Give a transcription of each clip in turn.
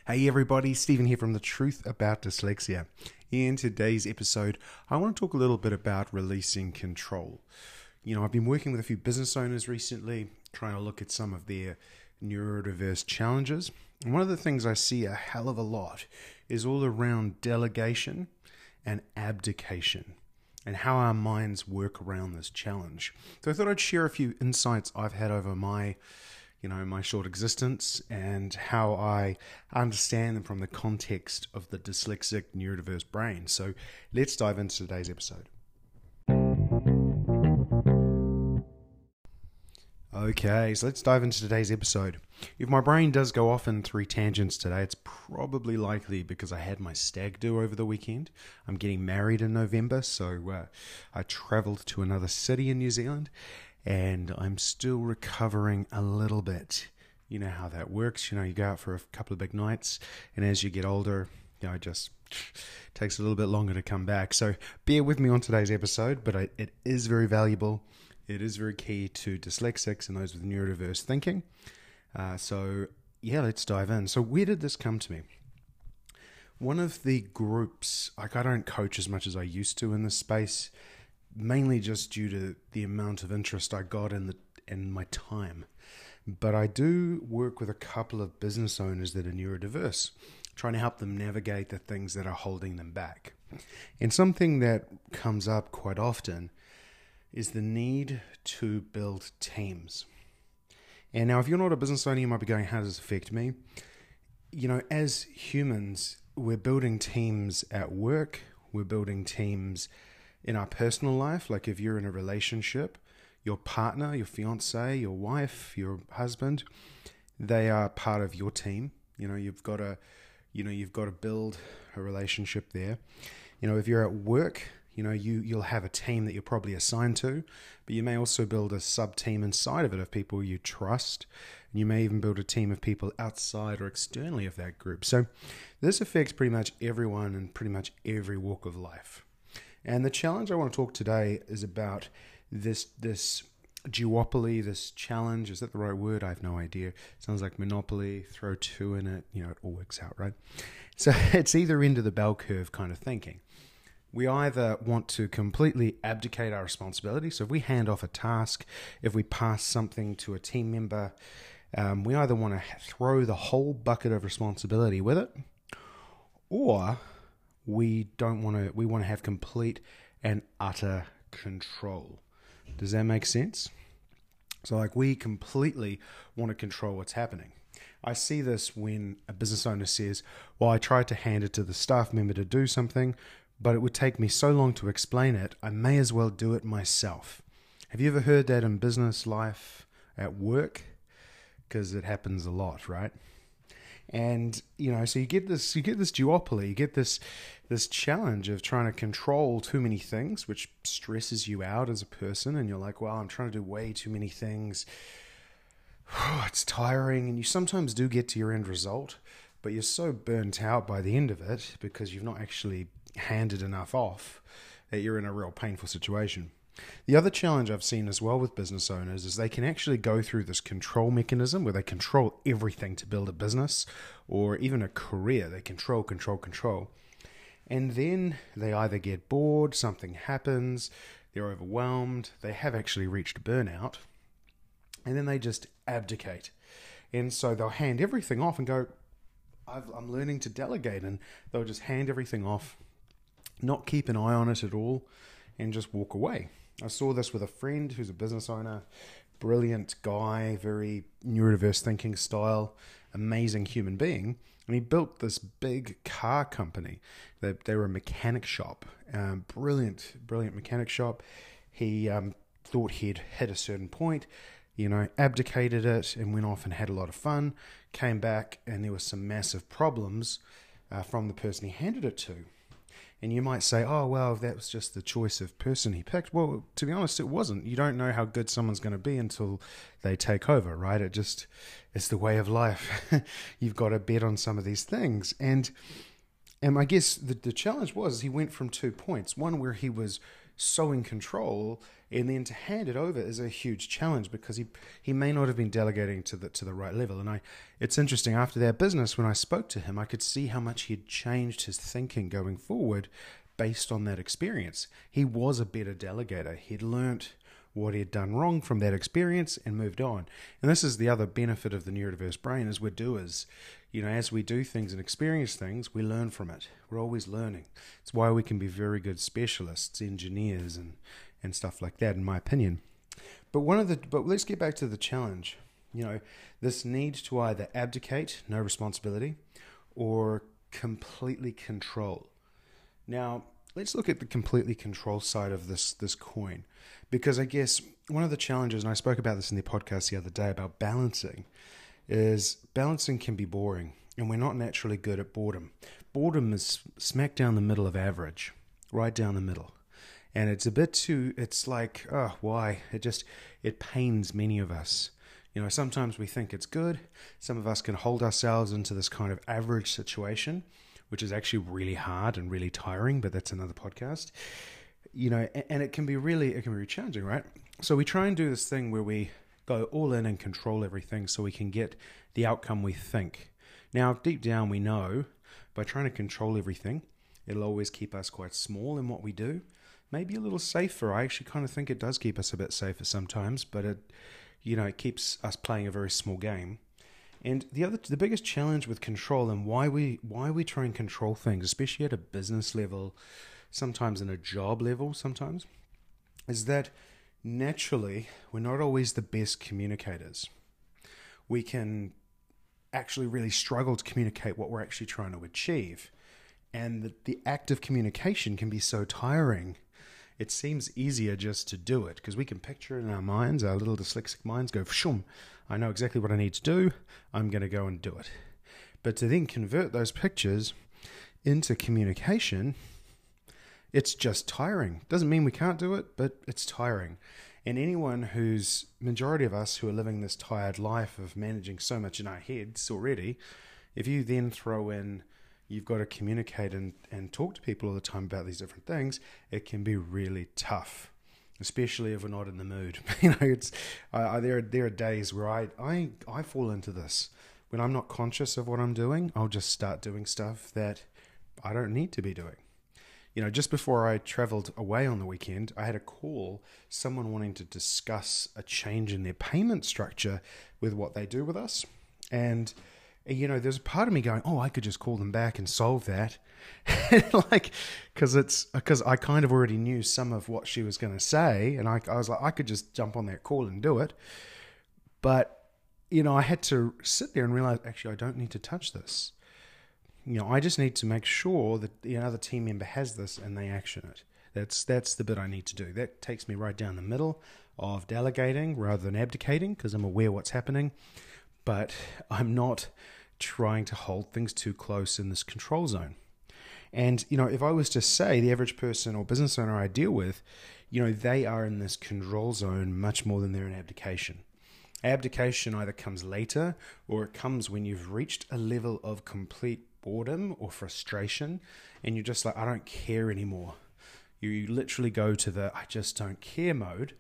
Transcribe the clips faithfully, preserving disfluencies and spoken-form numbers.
Hey everybody, Stephen here from The Truth About Dyslexia. In today's episode, I want to talk a little bit about releasing control. You know, I've been working with a few business owners recently, trying to look at some of their neurodiverse challenges. And one of the things I see a hell of a lot is all around delegation and abdication and how our minds work around this challenge. So I thought I'd share a few insights I've had over my you know, my short existence and how I understand them from the context of the dyslexic neurodiverse brain. So let's dive into today's episode. Okay, so let's dive into today's episode. If my brain does go off in three tangents today, it's probably likely because I had my stag do over the weekend. I'm getting married in November, so uh, I traveled to another city in New Zealand. And I'm still recovering a little bit. You know how that works. You know, you go out for a couple of big nights, and as you get older, you know, it just takes a little bit longer to come back. So bear with me on today's episode, but I, it is very valuable. It is very key to dyslexics and those with neurodiverse thinking. Uh, so yeah, let's dive in. So where did this come to me? One of the groups, like I don't coach as much as I used to in this space, mainly just due to the amount of interest I got in the in my time. But I do work with a couple of business owners that are neurodiverse, trying to help them navigate the things that are holding them back. And something that comes up quite often is the need to build teams. And now if you're not a business owner, you might be going, how does this affect me? You know, as humans, we're building teams at work, we're building teams in our personal life. Like if you're in a relationship, your partner, your fiance, your wife, your husband, they are part of your team. You know, you've got to, you know, you've got to build a relationship there. You know, if you're at work, you know, you, you'll have a team that you're probably assigned to, but you may also build a sub-team inside of it of people you trust. And you may even build a team of people outside or externally of that group. So this affects pretty much everyone in pretty much every walk of life. And the challenge I want to talk today is about this this duopoly, this challenge. Is that the right word? I have no idea. It sounds like monopoly, throw two in it, you know, it all works out, right? So it's either end of the bell curve kind of thinking. We either want to completely abdicate our responsibility. So if we hand off a task, if we pass something to a team member, um, we either want to throw the whole bucket of responsibility with it, or we don't want to, we want to have complete and utter control. Does that make sense? So like we completely want to control what's happening. I see this when a business owner says, well, I tried to hand it to the staff member to do something, but it would take me so long to explain it, I may as well do it myself. Have you ever heard that in business life, at work? Because it happens a lot, right? And, you know, so you get this, you get this duopoly, you get this, this challenge of trying to control too many things, which stresses you out as a person. And you're like, well, I'm trying to do way too many things. It's tiring. And you sometimes do get to your end result, but you're so burnt out by the end of it because you've not actually handed enough off that you're in a real painful situation. The other challenge I've seen as well with business owners is they can actually go through this control mechanism where they control everything to build a business or even a career. They control, control, control. And then they either get bored, something happens, they're overwhelmed, they have actually reached burnout, and then they just abdicate. And so they'll hand everything off and go, I've, I'm learning to delegate, and they'll just hand everything off, not keep an eye on it at all, and just walk away. I saw this with a friend who's a business owner, brilliant guy, very neurodiverse thinking style, amazing human being. And he built this big car company. They, they were a mechanic shop, um, brilliant, brilliant mechanic shop. He um, thought he'd hit a certain point, you know, abdicated it and went off and had a lot of fun, came back and there was some massive problems uh, from the person he handed it to. And you might say, oh, well, that was just the choice of person he picked. Well, to be honest, it wasn't. You don't know how good someone's going to be until they take over, right? It just, it's the way of life. You've got to bet on some of these things. And and I guess the, the challenge was he went from two points. One where he was so in control, and then to hand it over is a huge challenge because he he may not have been delegating to the to the right level. And I, it's interesting, after that business, when I spoke to him, I could see how much he had changed his thinking going forward based on that experience. He was a better delegator. He'd learnt what he had done wrong from that experience and moved on. And this is the other benefit of the neurodiverse brain, is we're doers. You know, as we do things and experience things, we learn from it. We're always learning. It's why we can be very good specialists, engineers, and, and stuff like that, in my opinion. But one of the but let's get back to the challenge. You know, this need to either abdicate, no responsibility, or completely control. Now, let's look at the completely control side of this this coin, because I guess one of the challenges, and I spoke about this in the podcast the other day about balancing, is balancing can be boring, and we're not naturally good at boredom. Boredom is smack down the middle of average, right down the middle. And it's a bit too, it's like, oh, why? It just, it pains many of us. You know, sometimes we think it's good. Some of us can hold ourselves into this kind of average situation, which is actually really hard and really tiring, but that's another podcast. You know, and it can be really, it can be really challenging, right? So we try and do this thing where we go all in and control everything so we can get the outcome we think. Now, deep down, we know by trying to control everything, it'll always keep us quite small in what we do. Maybe a little safer. I actually kind of think it does keep us a bit safer sometimes, but it, you know, it keeps us playing a very small game. And the other, the biggest challenge with control, and why we why we try and control things, especially at a business level, sometimes in a job level, sometimes, is that naturally we're not always the best communicators. We can actually really struggle to communicate what we're actually trying to achieve, and the, the act of communication can be so tiring. It seems easier just to do it because we can picture it in our minds. Our little dyslexic minds go, shum, I know exactly what I need to do. I'm going to go and do it. But to then convert those pictures into communication, it's just tiring. Doesn't mean we can't do it, but it's tiring. And anyone who's, majority of us who are living this tired life of managing so much in our heads already, if you then throw in, you've got to communicate and, and talk to people all the time about these different things, it can be really tough, especially if we're not in the mood. You know, it's uh, there. Are, there are days where I, I I fall into this. When I'm not conscious of what I'm doing, I'll just start doing stuff that I don't need to be doing. You know, just before I traveled away on the weekend, I had a call, someone wanting to discuss a change in their payment structure with what they do with us. And you know, there's a part of me going, oh, I could just call them back and solve that. like, because it's, because I kind of already knew some of what she was going to say. And I, I was like, I could just jump on that call and do it. But, you know, I had to sit there and realize, actually, I don't need to touch this. You know, I just need to make sure that the other team member has this and they action it. That's, that's the bit I need to do. That takes me right down the middle of delegating rather than abdicating because I'm aware what's happening. But I'm not trying to hold things too close in this control zone. And, you know, if I was to say the average person or business owner I deal with, you know, they are in this control zone much more than they're in abdication. Abdication either comes later or it comes when you've reached a level of complete boredom or frustration and you're just like, I don't care anymore. You literally go to the I just don't care mode.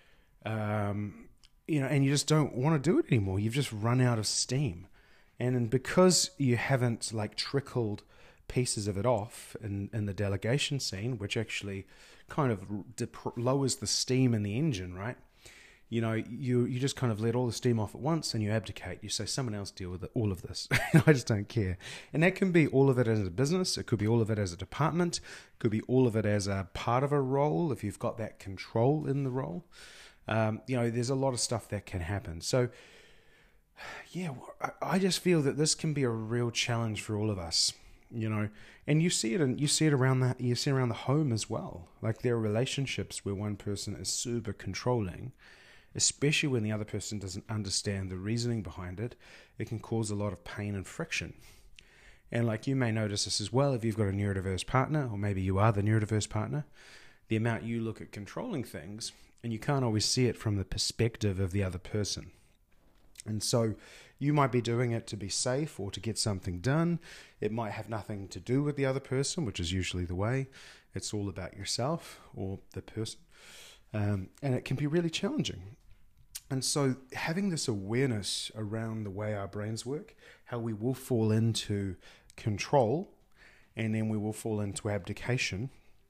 Um, you know, and you just don't want to do it anymore. You've just run out of steam. And because you haven't like trickled pieces of it off in, in the delegation scene, which actually kind of dep- lowers the steam in the engine, right? You know, you you just kind of let all the steam off at once and you abdicate. You say, someone else deal with it, all of this. I just don't care. And that can be all of it as a business. It could be all of it as a department. It could be all of it as a part of a role if you've got that control in the role. Um, you know, there's a lot of stuff that can happen. So, yeah, I just feel that this can be a real challenge for all of us, you know, and you see it and you see it around the you see it around the home as well. Like there are relationships where one person is super controlling, especially when the other person doesn't understand the reasoning behind it. It can cause a lot of pain and friction. And like you may notice this as well if you've got a neurodiverse partner, or maybe you are the neurodiverse partner, the amount you look at controlling things and you can't always see it from the perspective of the other person. And so you might be doing it to be safe or to get something done. It might have nothing to do with the other person, which is usually the way. It's all about yourself or the person. Um, and it can be really challenging. And so having this awareness around the way our brains work, how we will fall into control and then we will fall into abdication.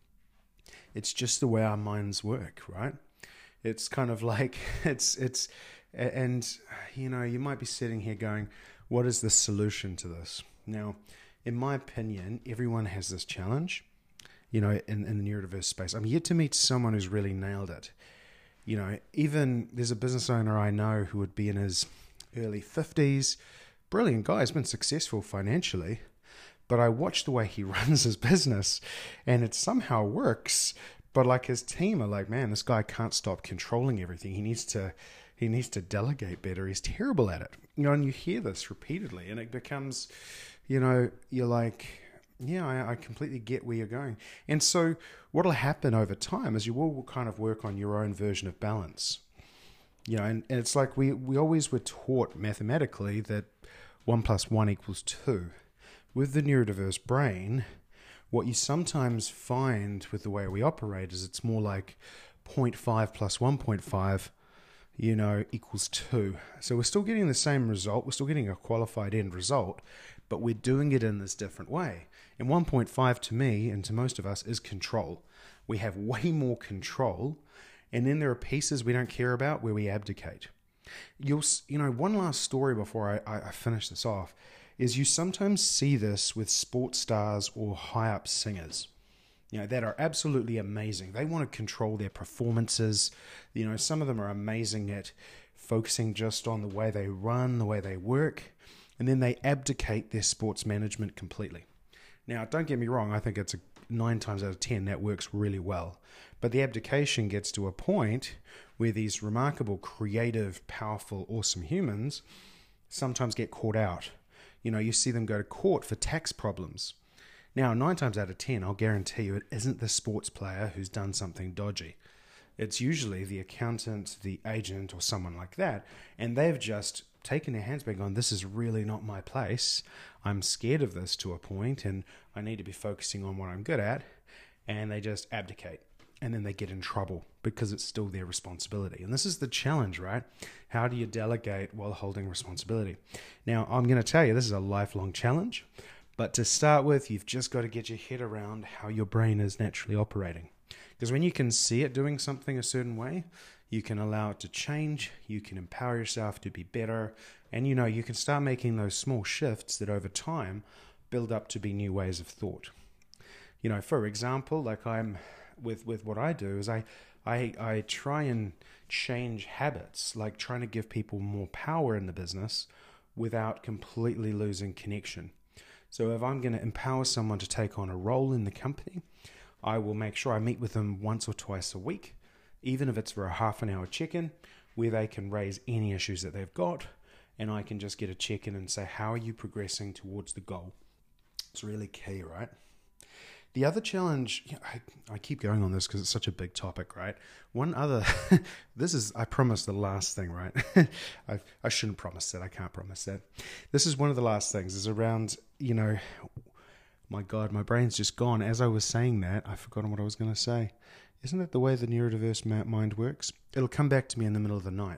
It's just the way our minds work, right? It's kind of like, it's, it's, and, you know, you might be sitting here going, what is the solution to this? Now, in my opinion, everyone has this challenge, you know, in, in the neurodiverse space. I'm yet to meet someone who's really nailed it. You know, even there's a business owner I know who would be in his early fifties, brilliant guy, has been successful financially, but I watch the way he runs his business and it somehow works. But like his team are like, man, this guy can't stop controlling everything. He needs to, he needs to delegate better. He's terrible at it. You know, and you hear this repeatedly and it becomes, you know, you're like, yeah, I, I completely get where you're going. And so what'll happen over time is you will kind of work on your own version of balance. You know, and, and it's like we, we always were taught mathematically that one plus one equals two. With the neurodiverse brain, what you sometimes find with the way we operate is it's more like zero point five plus one point five, you know, equals two. So we're still getting the same result. We're still getting a qualified end result, but we're doing it in this different way. And one point five to me and to most of us is control. We have way more control. And then there are pieces we don't care about where we abdicate. You'll, you know, one last story before I, I, I finish this off is you sometimes see this with sports stars or high-up singers, you know, that are absolutely amazing. They want to control their performances. You know, some of them are amazing at focusing just on the way they run, the way they work, and then they abdicate their sports management completely. Now, don't get me wrong, I think it's a nine times out of ten that works really well. But the abdication gets to a point where these remarkable, creative, powerful, awesome humans sometimes get caught out. You know, you see them go to court for tax problems. Now, nine times out of ten, I'll guarantee you it isn't the sports player who's done something dodgy. It's usually the accountant, the agent, or someone like that, and they've just taken their hands back on, this is really not my place. I'm scared of this to a point, and I need to be focusing on what I'm good at, and they just abdicate. And then they get in trouble because it's still their responsibility. And this is the challenge, right? How do you delegate while holding responsibility? Now, I'm going to tell you, this is a lifelong challenge. But to start with, you've just got to get your head around how your brain is naturally operating. Because when you can see it doing something a certain way, you can allow it to change. You can empower yourself to be better. And, you know, you can start making those small shifts that over time build up to be new ways of thought. You know, for example, like I'm... with with what I do is I, I I try and change habits, like trying to give people more power in the business without completely losing connection. So if I'm going to empower someone to take on a role in the company, I will make sure I meet with them once or twice a week, even if it's for a half an hour check-in, where they can raise any issues that they've got, and I can just get a check-in and say, how are you progressing towards the goal? It's really key, right? The other challenge, you know, I, I keep going on this because it's such a big topic, right? One other, this is, I promise, the last thing, right? I, I shouldn't promise that. I can't promise that. This is one of the last things, is around, you know, my God, my brain's just gone. As I was saying that, I've forgotten what I was going to say. Isn't that the way the neurodiverse mind works? It'll come back to me in the middle of the night.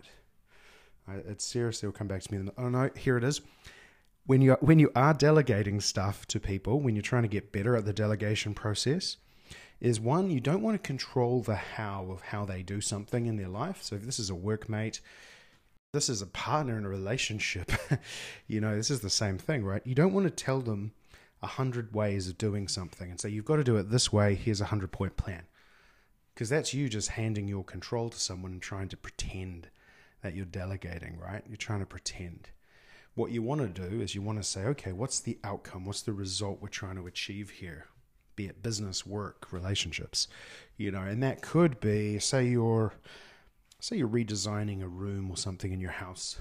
I, it seriously will come back to me in the, oh no, here it is. When you when you are delegating stuff to people, when you're trying to get better at the delegation process, is one, you don't want to control the how of how they do something in their life. So if this is a workmate, this is a partner in a relationship, you know, this is the same thing, right? You don't want to tell them a hundred ways of doing something and say, you've got to do it this way, here's a hundred-point plan. Because that's you just handing your control to someone and trying to pretend that you're delegating, right? You're trying to pretend. What you want to do is you want to say, okay, what's the outcome? What's the result we're trying to achieve here? Be it business, work, relationships, you know, and that could be, say you're, say you're redesigning a room or something in your house.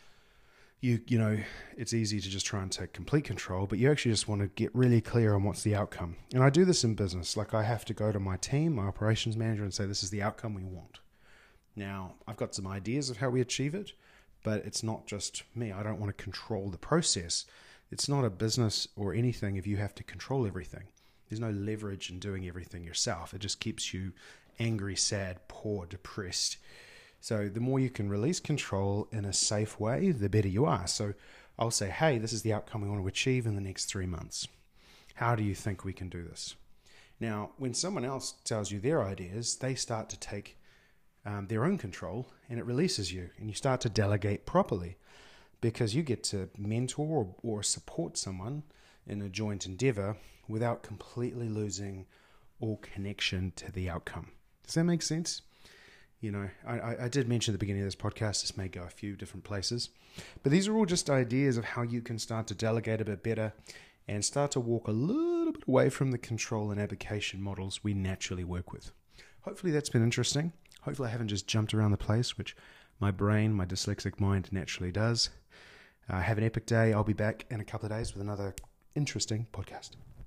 You, you know, it's easy to just try and take complete control, but you actually just want to get really clear on what's the outcome. And I do this in business. Like I have to go to my team, my operations manager, and say, this is the outcome we want. Now, I've got some ideas of how we achieve it, but it's not just me. I don't want to control the process. It's not a business or anything if you have to control everything. There's no leverage in doing everything yourself. It just keeps you angry, sad, poor, depressed. So the more you can release control in a safe way, the better you are. So I'll say, hey, this is the outcome we want to achieve in the next three months. How do you think we can do this? Now, when someone else tells you their ideas, they start to take um, their own control, and it releases you, and you start to delegate properly because you get to mentor or, or support someone in a joint endeavor without completely losing all connection to the outcome. Does that make sense? You know, I, I did mention at the beginning of this podcast, this may go a few different places, but these are all just ideas of how you can start to delegate a bit better and start to walk a little bit away from the control and abdication models we naturally work with. Hopefully that's been interesting. Hopefully I haven't just jumped around the place, which my brain, my dyslexic mind naturally does. Uh, have an epic day. I'll be back in a couple of days with another interesting podcast.